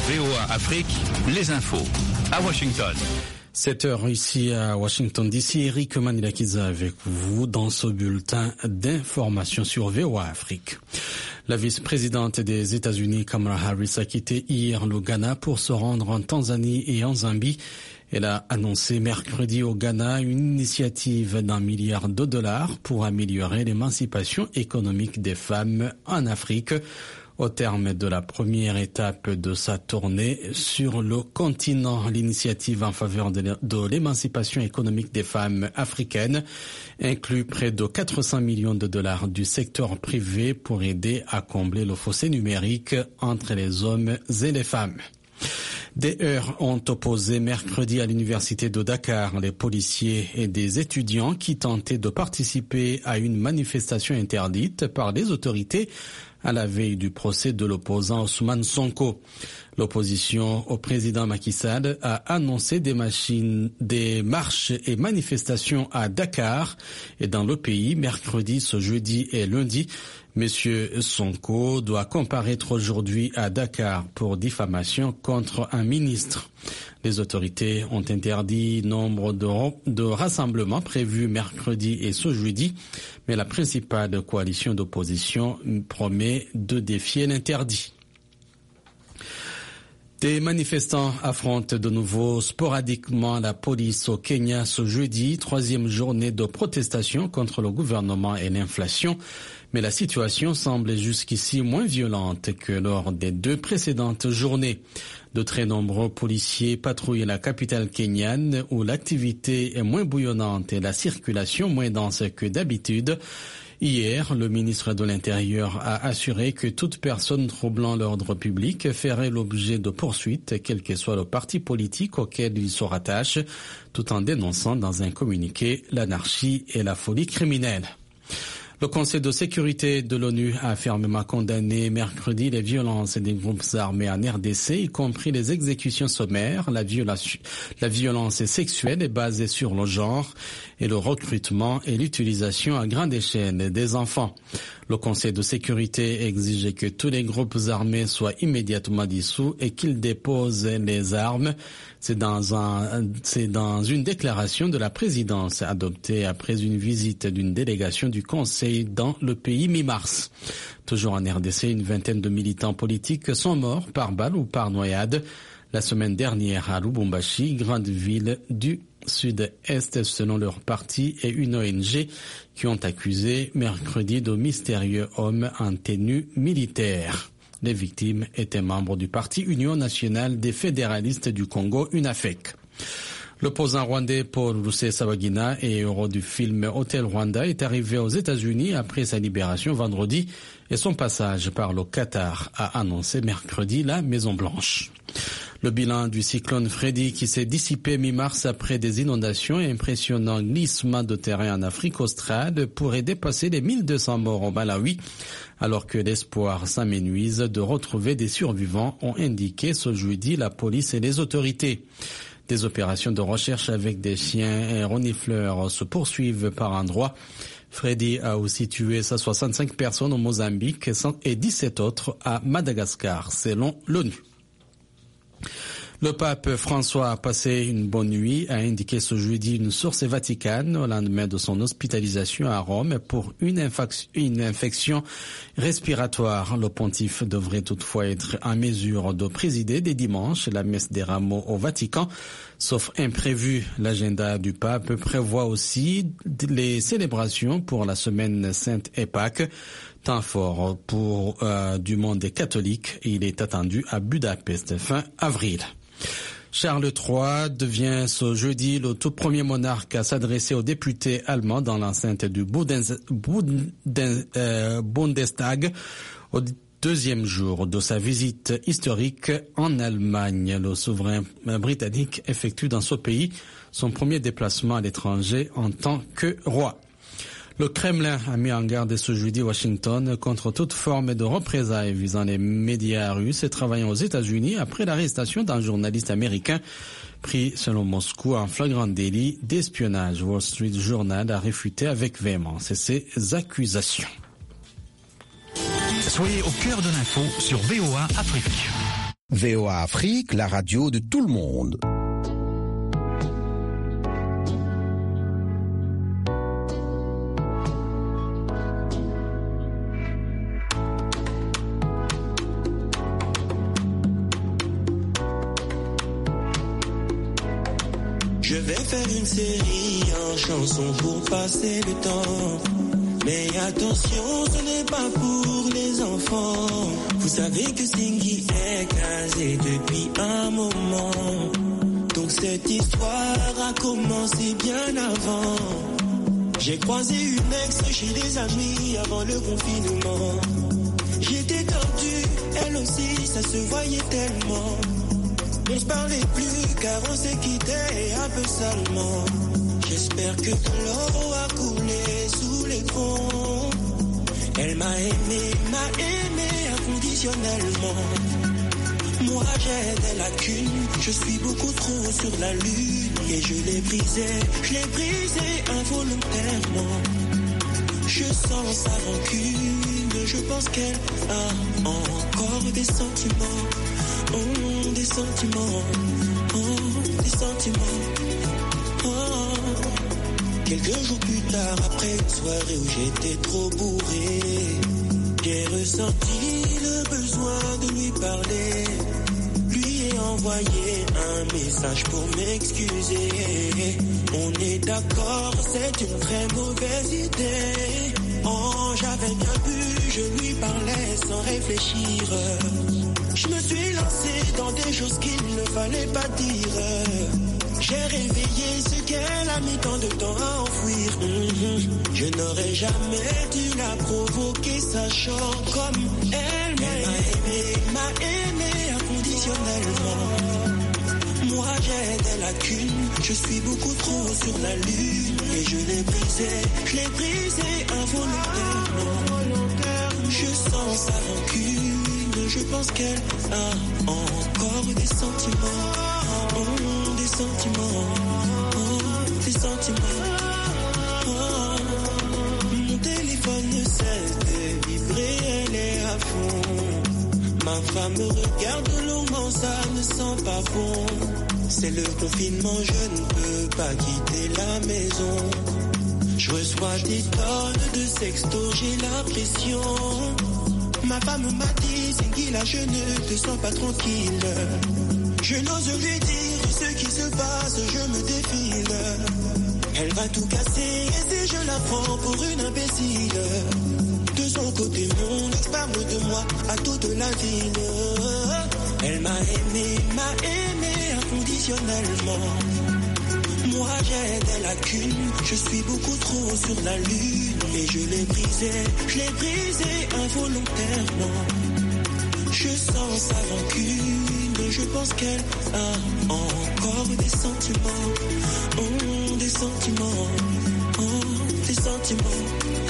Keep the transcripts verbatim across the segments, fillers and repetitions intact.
V O A Afrique, les infos à Washington. sept heures ici à Washington D C, Eric Manilakiza avec vous dans ce bulletin d'information sur V O A Afrique. La vice-présidente des États-Unis, Kamala Harris, a quitté hier le Ghana pour se rendre en Tanzanie et en Zambie. Elle a annoncé mercredi au Ghana une initiative d'un milliard de dollars pour améliorer l'émancipation économique des femmes en Afrique. Au terme de la première étape de sa tournée sur le continent, l'initiative en faveur de l'émancipation économique des femmes africaines inclut près de quatre cents millions de dollars du secteur privé pour aider à combler le fossé numérique entre les hommes et les femmes. Des heurts ont opposé mercredi à l'université de Dakar les policiers et des étudiants qui tentaient de participer à une manifestation interdite par les autorités à la veille du procès de l'opposant Ousmane Sonko. L'opposition au président Macky Sall a annoncé des machines, des marches et manifestations à Dakar et dans le pays mercredi, ce jeudi et lundi. Monsieur Sonko doit comparaître aujourd'hui à Dakar pour diffamation contre un ministre. Les autorités ont interdit nombre de, de rassemblements prévus mercredi et ce jeudi, mais la principale coalition d'opposition promet de défier l'interdit. Des manifestants affrontent de nouveau sporadiquement la police au Kenya ce jeudi, troisième journée de protestation contre le gouvernement et l'inflation. Mais la situation semble jusqu'ici moins violente que lors des deux précédentes journées. De très nombreux policiers patrouillent la capitale kenyane où l'activité est moins bouillonnante et la circulation moins dense que d'habitude. Hier, le ministre de l'Intérieur a assuré que toute personne troublant l'ordre public ferait l'objet de poursuites, quel que soit le parti politique auquel il se rattache, tout en dénonçant dans un communiqué l'anarchie et la folie criminelle. Le Conseil de sécurité de l'ONU a fermement condamné mercredi les violences des groupes armés en R D C, y compris les exécutions sommaires, la violence, la violence sexuelle est basée sur le genre et le recrutement et l'utilisation à grande échelle des enfants. Le Conseil de sécurité exige que tous les groupes armés soient immédiatement dissous et qu'ils déposent les armes. C'est dans un, c'est dans une déclaration de la présidence adoptée après une visite d'une délégation du Conseil dans le pays mi-mars. Toujours en R D C, une vingtaine de militants politiques sont morts par balle ou par noyade la semaine dernière à Lubumbashi, grande ville du sud-est, selon leur parti et une O N G qui ont accusé mercredi de mystérieux hommes en tenue militaire. Les victimes étaient membres du parti Union nationale des fédéralistes du Congo, UNAFEC. L'opposant rwandais Paul Rusesabagina et héros du film Hotel Rwanda est arrivé aux États-Unis après sa libération vendredi et son passage par le Qatar a annoncé mercredi la Maison-Blanche. Le bilan du cyclone Freddy qui s'est dissipé mi-mars après des inondations et impressionnants glissements de terrain en Afrique australe pourrait dépasser les mille deux cents morts au Malawi, alors que l'espoir s'amenuise de retrouver des survivants, ont indiqué ce jeudi la police et les autorités. Des opérations de recherche avec des chiens et renifleurs se poursuivent par endroits. Freddy a aussi tué cent soixante-cinq personnes au Mozambique et dix-sept autres à Madagascar, selon l'ONU. Le pape François a passé une bonne nuit, a indiqué ce jeudi une source vaticane au lendemain de son hospitalisation à Rome pour une, infac- une infection respiratoire. Le pontife devrait toutefois être en mesure de présider dès dimanche la messe des rameaux au Vatican. Sauf imprévu, l'agenda du pape prévoit aussi les célébrations pour la semaine sainte et Pâques. Temps fort pour euh, du monde catholique. Il est attendu à Budapest fin avril. Charles trois devient ce jeudi le tout premier monarque à s'adresser aux députés allemands dans l'enceinte du Bundens, Bundens, euh, Bundestag au deuxième jour de sa visite historique en Allemagne. Le souverain britannique effectue dans ce pays son premier déplacement à l'étranger en tant que roi. Le Kremlin a mis en garde ce jeudi Washington contre toute forme de représailles visant les médias russes et travaillant aux États-Unis après l'arrestation d'un journaliste américain pris, selon Moscou, en flagrant délit d'espionnage. Wall Street Journal a réfuté avec véhémence ces accusations. Soyez au cœur de l'info sur V O A Afrique. V O A Afrique, la radio de tout le monde. Je vais faire une série en chansons pour passer le temps. Mais attention, ce n'est pas pour les enfants. Vous savez que Singhi est casé depuis un moment. Donc cette histoire a commencé bien avant. J'ai croisé une ex chez des amis avant le confinement. J'étais tordue, elle aussi, ça se voyait tellement. On se parlait plus car on s'est quitté un peu salement. J'espère que l'eau a coulé sous les ponts. Elle m'a aimé, m'a aimé inconditionnellement. Moi j'ai des lacunes, je suis beaucoup trop sur la lune. Et je l'ai brisé, je l'ai brisé involontairement. Je sens sa rancune, je pense qu'elle a encore des sentiments. Oh, des sentiments, oh, des sentiments, oh. Quelques jours plus tard, après une soirée où j'étais trop bourré, j'ai ressenti le besoin de lui parler. Lui ai envoyé un message pour m'excuser. On est d'accord, c'est une très mauvaise idée. Oh, j'avais bien vu, je lui parlais sans réfléchir. Je me suis lancé dans des choses qu'il ne fallait pas dire. J'ai réveillé ce qu'elle a mis tant de temps à enfouir. Mmh. Je n'aurais jamais dû la provoquer, sachant comme elle m'a aimé, m'a aimé inconditionnellement. Moi j'ai des lacunes, je suis beaucoup trop sur la lune. Et je l'ai brisé, je l'ai brisé involontairement. Je sens sa rancune, je pense qu'elle a encore des sentiments. Oh, des sentiments, oh, des sentiments. Oh, mon téléphone ne cesse de vibrer, elle est à fond. Ma femme me regarde longuement, ça ne sent pas bon. C'est le confinement, je ne peux pas quitter la maison. Je reçois des tonnes de sextos, j'ai l'impression. Ma femme m'a dit, Singhi, là je ne te sens pas tranquille. Je n'ose lui dire ce qui se passe, je me défile. Elle va tout casser et si je la prends pour une imbécile. De son côté, mon ex parle de moi à toute la ville. Elle m'a aimé, m'a aimé inconditionnellement. Moi j'ai des lacunes, je suis beaucoup trop sur la lune. Et je l'ai brisé, je l'ai brisé involontairement. Je sens sa rancune, je pense qu'elle a encore des sentiments. Oh, des sentiments, oh, des sentiments.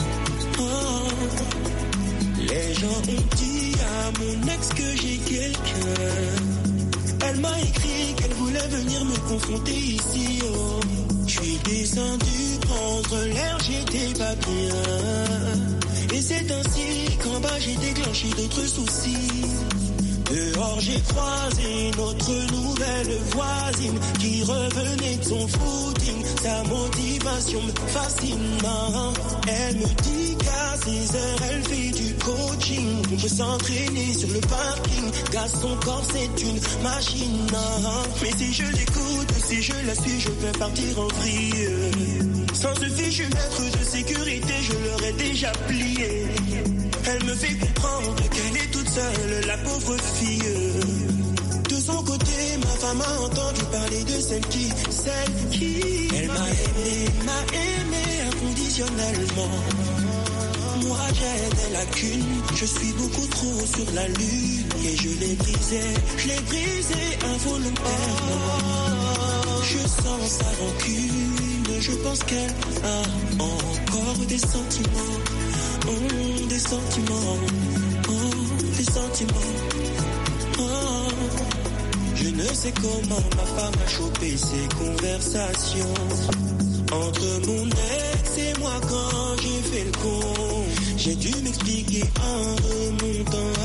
Oh. Les gens ont dit à mon ex que j'ai quelqu'un. Elle m'a écrit qu'elle voulait venir me confronter ici, oh. Je suis descendu prendre l'air, j'étais pas bien. Et c'est ainsi qu'en bas j'ai déclenché d'autres soucis. Dehors j'ai croisé notre nouvelle voisine qui revenait de son footing. Sa motivation me fascine. Elle me dit qu'à six heures elle fait du coaching. On peut s'entraîner sur le parking, car son corps c'est une machine. Mais si je l'écoute, si je la suis, je peux partir en vrille. Sans ce fichu maître de sécurité, je l'aurais déjà plié. Elle me fait comprendre qu'elle est toute seule, la pauvre fille. De son côté, ma femme a entendu parler de celle qui, celle qui. Elle m'a aimé, m'a aimé inconditionnellement. Moi j'ai des lacunes, je suis beaucoup trop sur la lune. Et je l'ai brisé, je l'ai brisé involontairement. Je sens sa rancune, je pense qu'elle a encore des sentiments. Oh, des sentiments, oh, des sentiments. Oh. Je ne sais comment ma femme a chopé ces conversations entre mon ex et moi quand j'ai fait le con. J'ai dû m'expliquer en remontant.